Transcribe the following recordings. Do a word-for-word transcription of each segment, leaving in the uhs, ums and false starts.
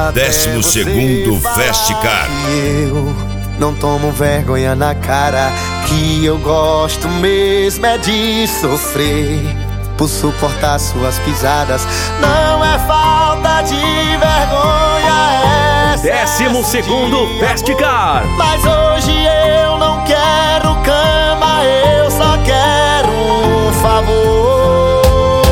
Décimo segundo Festicar. Eu não tomo vergonha na cara, que eu gosto mesmo é de sofrer por suportar suas pisadas. Não é falta de vergonha, é Décimo segundo Festicar. Mas hoje eu não quero cama, eu só quero um favor.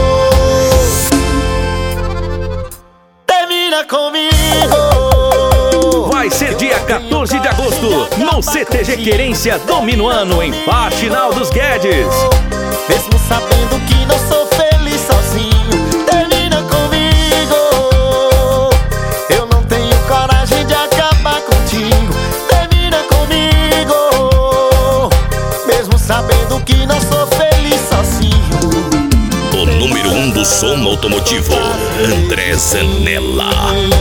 Termina comigo. Vai ser dia quatorze de agosto, no C T G Querência do Minuano, em Faxinal dos Guedes. Mesmo sabendo que não sou feliz sozinho, termina comigo. Eu não tenho coragem de acabar contigo. Termina comigo. Mesmo sabendo que não sou feliz sozinho. O número um do som automotivo, André Zanella.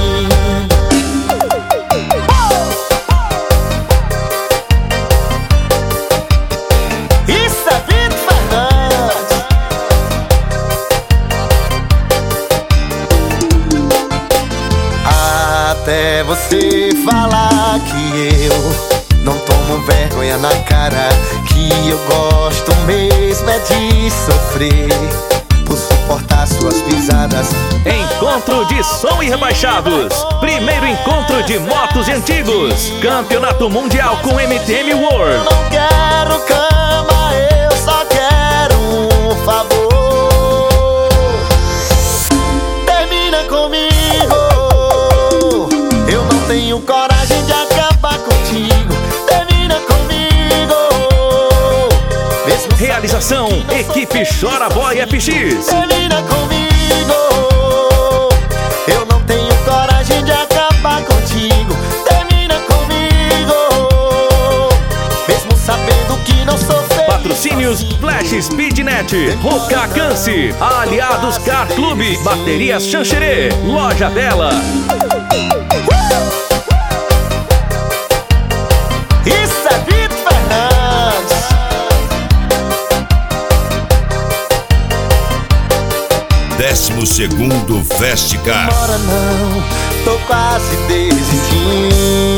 Até você falar que eu não tomo vergonha na cara, que eu gosto mesmo é de sofrer por suportar suas pisadas. Encontro de som e rebaixados. Primeiro encontro de motos e antigos. Campeonato Mundial com M T M World. Eu não quero cama, eu só quero um favor. Termina comigo. Eu não tenho coragem de acabar contigo. Termina comigo. Mesmo Realização Equipe Chora Boy F X. Termina comigo. Eu não tenho coragem de acabar contigo. Termina comigo. Mesmo sabendo que não sou feliz. Patrocínios Flash Speednet, Rocacance, Aliados Car Clube, Baterias Xanxerê, Loja Bela. Isso é Vitor Fernandes. Décimo segundo Festicar. Bora não, tô quase desistindo.